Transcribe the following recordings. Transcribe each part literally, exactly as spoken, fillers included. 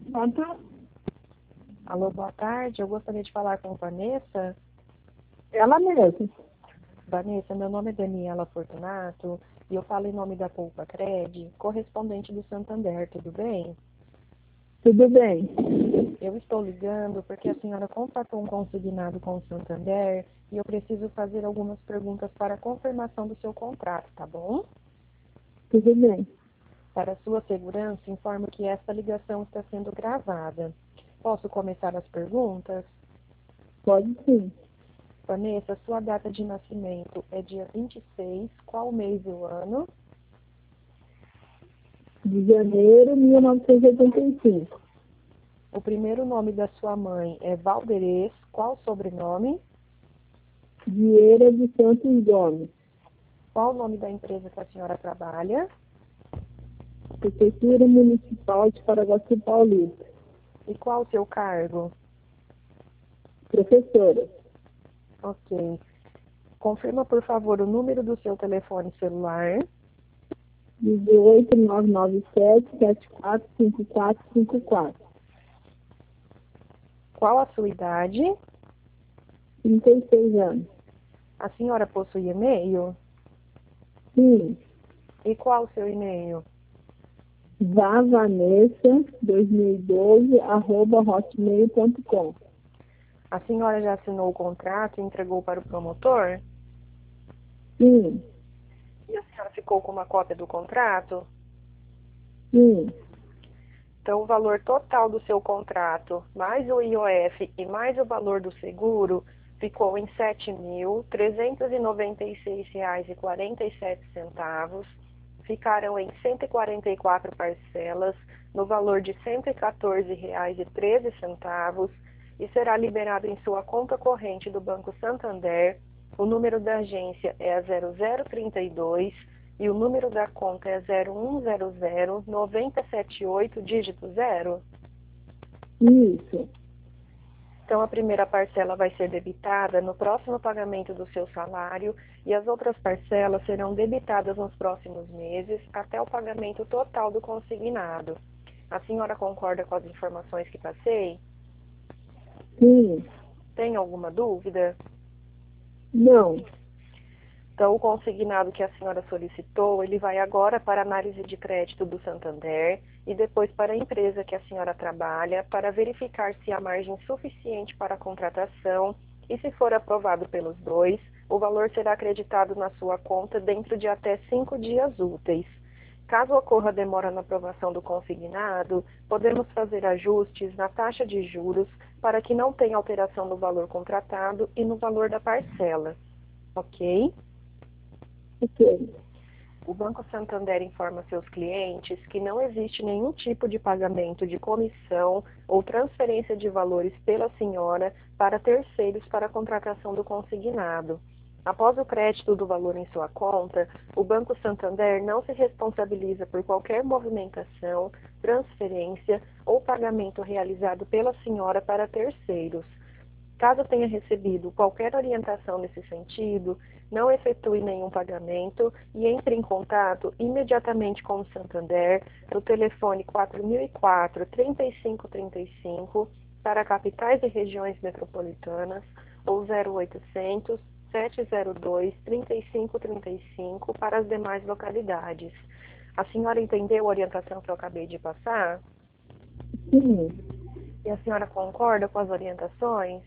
Pronto? Alô, boa tarde. Eu gostaria de falar com Vanessa. Ela mesma. Vanessa, meu nome é Daniela Fortunato e eu falo em nome da Poupa Cred, correspondente do Santander, tudo bem? Tudo bem. Eu estou ligando porque a senhora contratou um consignado com o Santander e eu preciso fazer algumas perguntas para a confirmação do seu contrato, tá bom? Tudo bem. Para sua segurança, informo que esta ligação está sendo gravada. Posso começar as perguntas? Pode sim. Vanessa, sua data de nascimento é dia vinte e seis, qual mês e o ano? De janeiro de mil novecentos e oitenta e cinco. O primeiro nome da sua mãe é Valderez, qual sobrenome? Vieira de Santos Gomes. Qual o nome da empresa que a senhora trabalha? Prefeitura Municipal de Paraguaçu Paulista. E qual o seu cargo? Professora. Ok. Confirma, por favor, o número do seu telefone celular. dezoito, nove nove sete, sete quatro cinco quatro cinco quatro. Qual a sua idade? trinta e seis anos. A senhora possui e-mail? Sim. E qual o seu e-mail? Vavanessa dois mil e doze arroba hotmail ponto com. A senhora já assinou o contrato e entregou para o promotor? Sim. E a senhora ficou com uma cópia do contrato? Sim. Então, o valor total do seu contrato, mais o I O F e mais o valor do seguro, ficou em sete mil trezentos e noventa e seis reais e quarenta e sete centavos. Ficaram em cento e quarenta e quatro parcelas, no valor de cento e quatorze reais e treze centavos, e será liberado em sua conta corrente do Banco Santander. O número da agência é a zero zero trinta e dois e o número da conta é zero um zero zero nove zero sete oito, dígito zero. Isso. Então, a primeira parcela vai ser debitada no próximo pagamento do seu salário e as outras parcelas serão debitadas nos próximos meses até o pagamento total do consignado. A senhora concorda com as informações que passei? Sim. Tem alguma dúvida? Não. Então, o consignado que a senhora solicitou, ele vai agora para a análise de crédito do Santander e depois para a empresa que a senhora trabalha para verificar se há margem suficiente para a contratação e, se for aprovado pelos dois, o valor será acreditado na sua conta dentro de até cinco dias úteis. Caso ocorra demora na aprovação do consignado, podemos fazer ajustes na taxa de juros para que não tenha alteração no valor contratado e no valor da parcela. Ok? Ok. O Banco Santander informa seus clientes que não existe nenhum tipo de pagamento de comissão ou transferência de valores pela senhora para terceiros para a contratação do consignado. Após o crédito do valor em sua conta, o Banco Santander não se responsabiliza por qualquer movimentação, transferência ou pagamento realizado pela senhora para terceiros. Caso tenha recebido qualquer orientação nesse sentido, não efetue nenhum pagamento e entre em contato imediatamente com o Santander no telefone quatro mil e quatro, trinta e cinco trinta e cinco para capitais e regiões metropolitanas ou zero oitocentos, sete zero dois, trinta e cinco trinta e cinco para as demais localidades. A senhora entendeu a orientação que eu acabei de passar? Sim. E a senhora concorda com as orientações?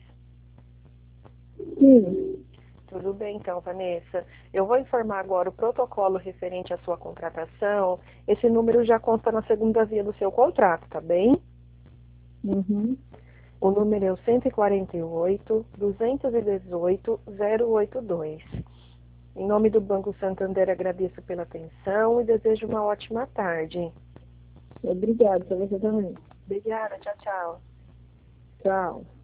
Sim. Tudo bem, então, Vanessa. Eu vou informar agora o protocolo referente à sua contratação. Esse número já consta na segunda via do seu contrato, tá bem? Uhum. O número é o cento e quarenta e oito, duzentos e dezoito, zero oito dois. Em nome do Banco Santander, agradeço pela atenção e desejo uma ótima tarde. Obrigada, para você também. Obrigada, tchau, tchau. Tchau.